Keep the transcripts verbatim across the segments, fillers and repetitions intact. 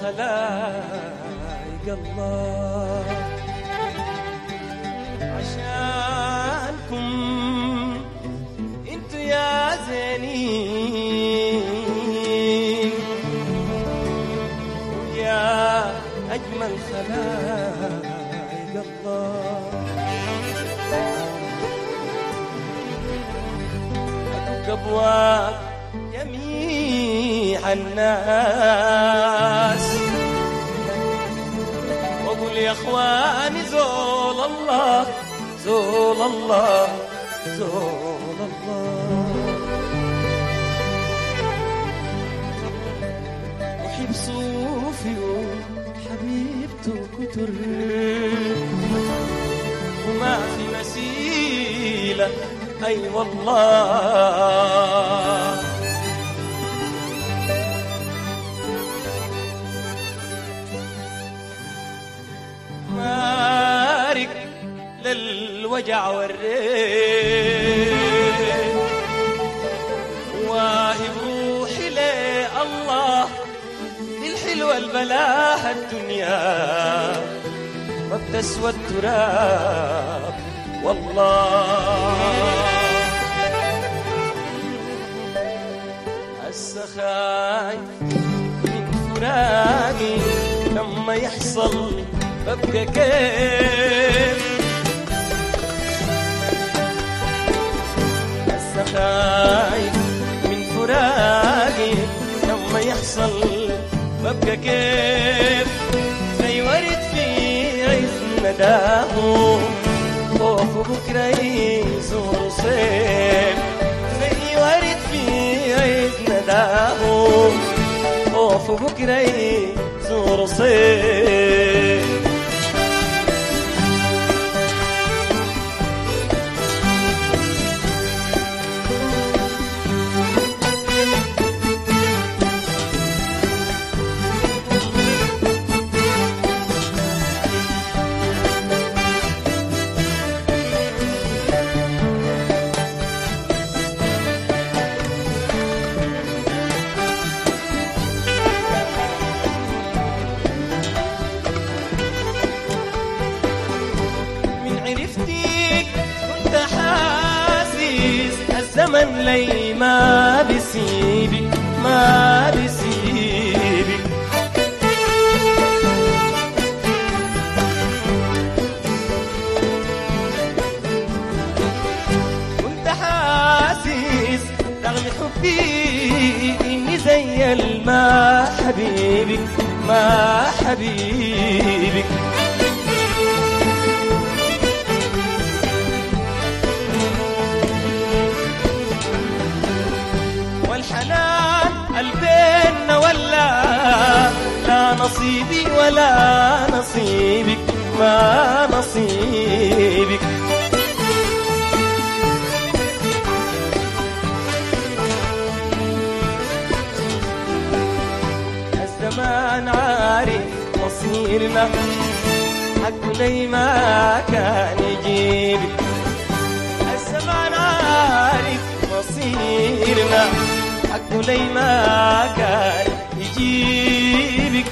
خلايق الله عشانكم انتو يا زينين ويا أجمل خلايق الله أدق أبواب جميع الناس وقل يا اخواني زول الله زول الله زول الله وحب صوفي وحبيبته كتر وما في مسيلة أي والله مارك للوجع والريح واهب روحي لله للحلوة البلاها الدنيا ما بتسوى التراب والله هسه خايف من فراقي لما يحصل ببقى كيف هسه خايف من فراقي لما يحصل ببقى كيف زي ورد في عز نداه خوف بكرة يزور صيف زي ورد في عز نداه خوف بكرة يزور صيف الزمن لي ما بيسيبك ما بيسيبك كنت حاسس رغم حبي اني زي الماء حبيبك ما حبيبك والحنان قلبنا ولا لا نصيبي ولا نصيبك ما نصيبك الزمان عارف مصيرنا حقه لي ما كان يجيبك الزمان عارف مصيرنا حقه لي ما كان يجيبك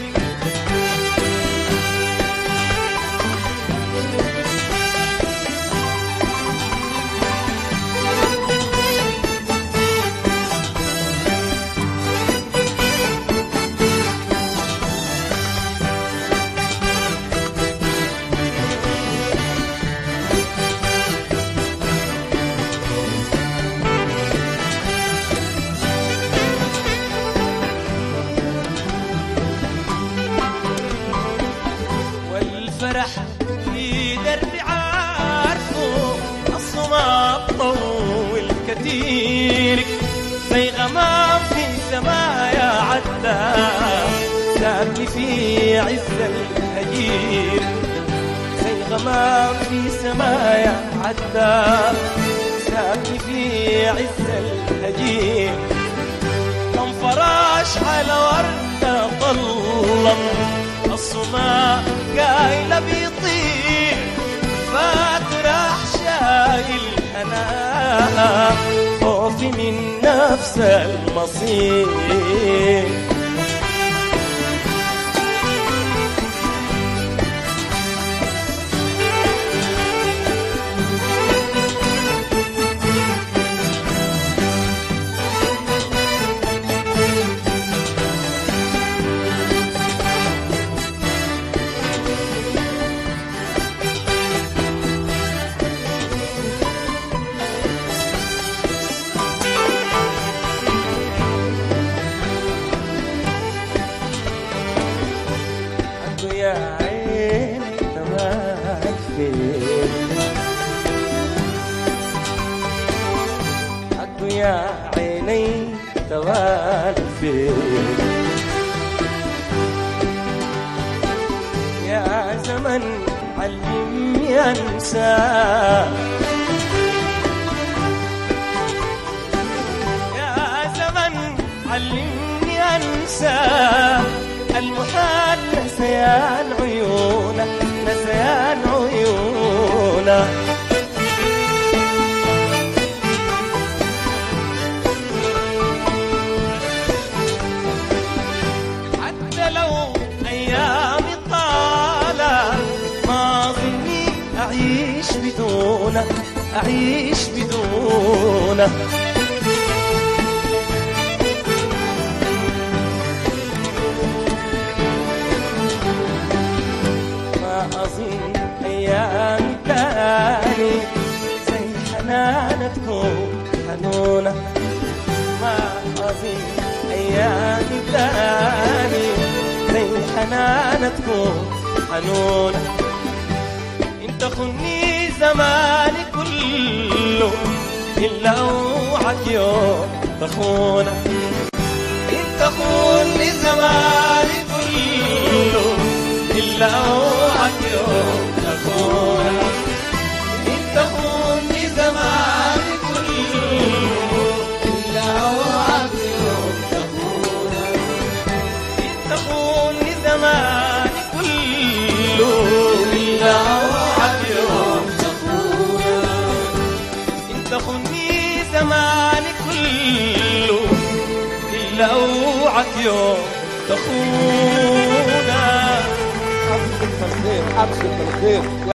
فرح في دربي عارفه أصله ما بطول كتير زي غمام في سمايا عدى سابني في عز الهجير زي غمام في سمايا عدى سابني في عز الهجير كم فراش على وردة طلم الصماء قايلة بيطير فات راح شايل أنا خوفي من نفس المصير زمان فين يا زمن علمني أنسى يا زمن علمني أنسى المحال نسيان عيونك نسيان عيونك حتى لو أيامي طالت ما ظني أعيش بدونك أعيش بدونك أظن أيام تاني زي حنانة تكون حنونة ما أظن أيام تاني زي حنانة تكون حنونة انت خني زماني كله إلا أوعك يوم تخونة انت خني زماني كله إلا أوعك يوم تخونة انت خوني زماني كله إلا أوعك يوم تخونة انت خوني زماني كله إلا أوعك يوم تخونة انت خوني زماني كله إلا أوعك يوم تخونة. أبشر بالخير أبشر بالخير.